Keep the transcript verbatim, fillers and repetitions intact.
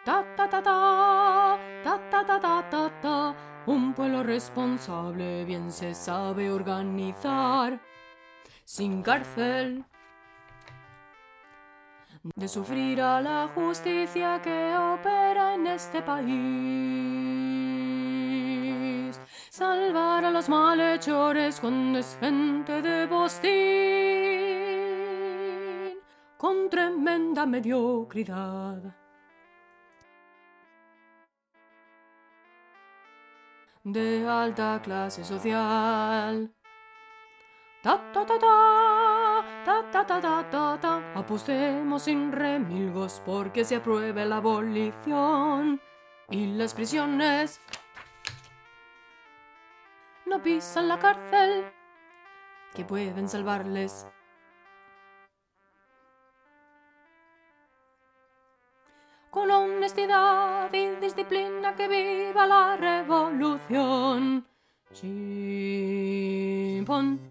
Ta ta ta ta, ta ta ta ta ta ta. Un pueblo responsable bien se sabe organizar, sin cárcel, de sufrir a la justicia que opera en este país. Salvar a los malhechores cuando es gente de postín, con tremenda mediocridad. De alta clase social. Ta ta ta ta, ta ta ta ta ta ta. Apostemos sin remilgos porque se apruebe la abolición y las prisiones no pisan la cárcel, que pueden salvarles. Con honestidad y disciplina que viva la revolución. Chimpón.